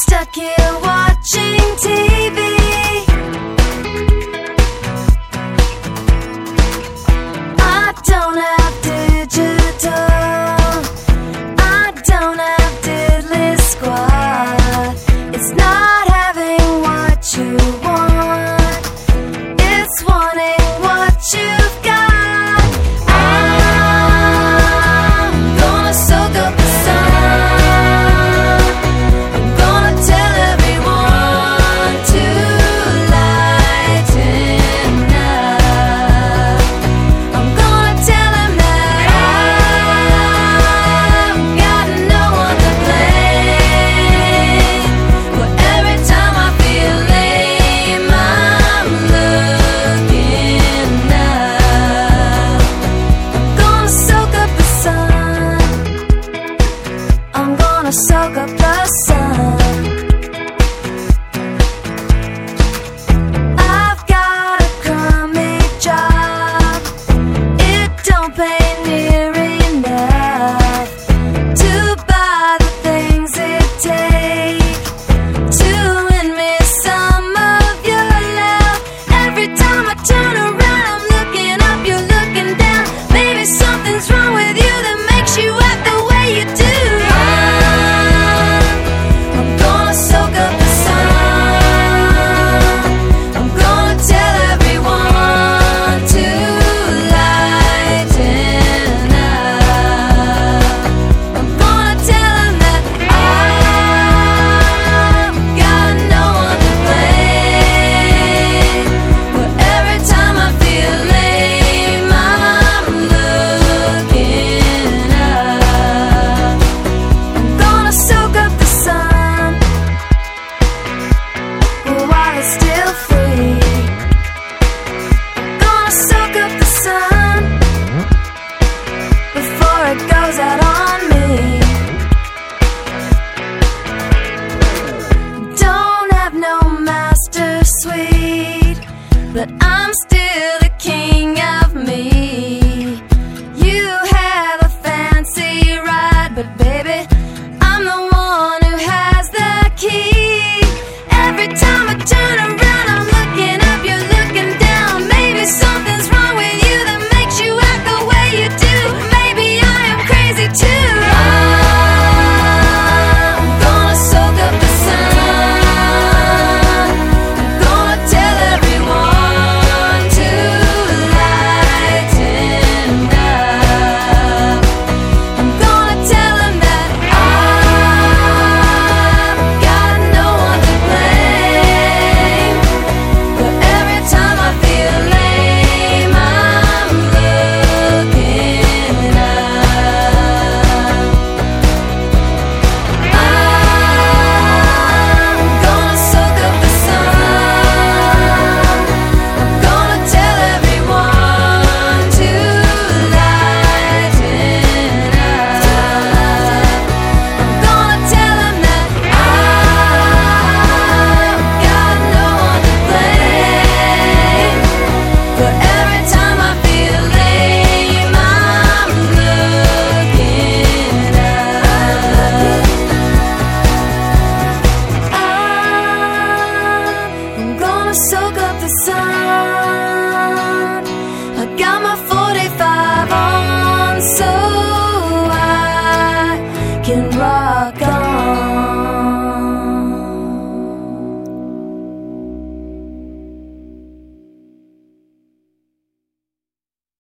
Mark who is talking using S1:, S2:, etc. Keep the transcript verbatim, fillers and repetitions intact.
S1: stuck here watching T V. I don't have digital, I don't have diddly squad. It's not having what you want, it's wanting what you've got. I'm gonna soak up the sun, I'm gonna tell everyone to lighten up. I'm gonna tell them that I've got no one to blame. But every time I feel lame, I'm looking up. I'm gonna soak up the sun, I'm gonna soak up the sun. I've got a crummy job, it don't pay near enough to buy the things it takes to win me some of your love. Every time I turn around, I'm looking up, you're looking down. Maybe something's wrong with you that makes you act the way you do. I'm gonna soak up the sun, I'm gonna tell everyone to lighten up. I'm gonna tell them that I've got no one to blame. But every time I feel lame, I'm looking up. I'm gonna soak up the sun while it's still free. I'm gonna soak up the sun before it goes out on me. Don't have no master suite,